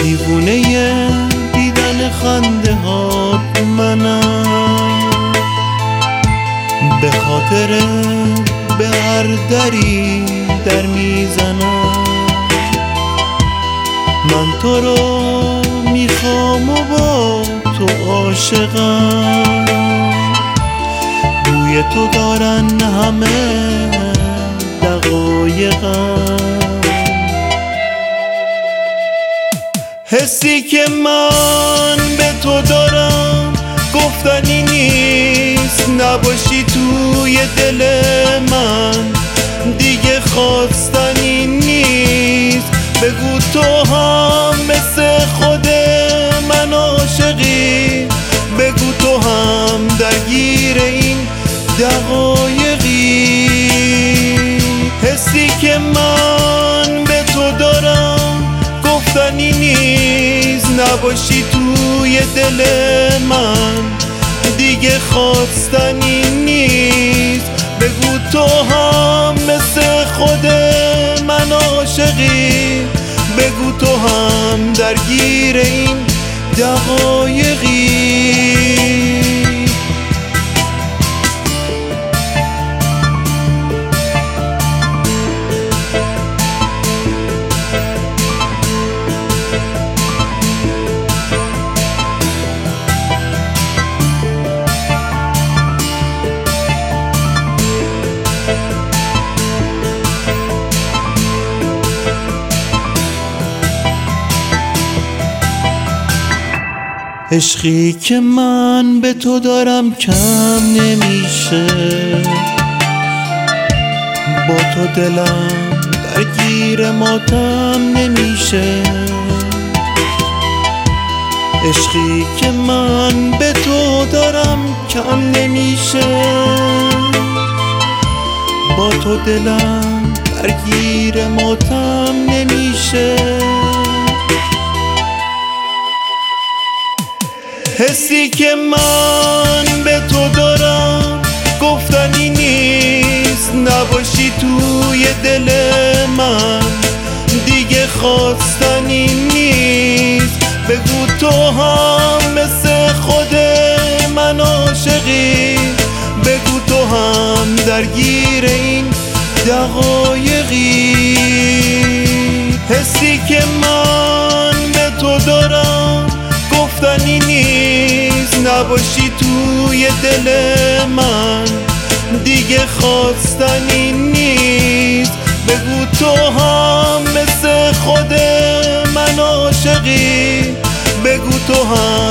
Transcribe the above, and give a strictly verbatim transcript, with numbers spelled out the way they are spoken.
دیوونه دیدن خنده ها منم، به خاطر به هر دری در میزنم. من تو رو میخوام و با تو عاشقم، بوی تو دارن همه دقایقم. حسی که من به تو دارم گفتنی نیست، نباشی توی دل من دیگه خواستنی نیست. بگو تو هم مثل خود من عاشقی، بگو تو هم درگیر این دقایقی. حسی که من به تو دارم گفتنی نیست، نباشی توی دل من دیگه خواستنی نیست. بگو تو هم مثل خود من عاشقی، بگو تو هم درگیر این دقایقی. عشقی که من به تو دارم کم نمیشه، با تو دلم درگیر ماتم نمیشه. عشقی که من به تو دارم کم نمیشه، با تو دلم درگیر ماتم نمیشه. حسی که من به تو دارم گفتنی نیست، نباشی توی دل من دیگه خواستنی نیست. بگو تو هم مثل خود من عاشقی، بگو تو هم درگیر این دقایقی. حسی که من به تو دارم گفتنی نیست، نباشی توی دل من دیگه خواستنی نیست. بگو تو هم مثل خود من عاشقی، بگو تو هم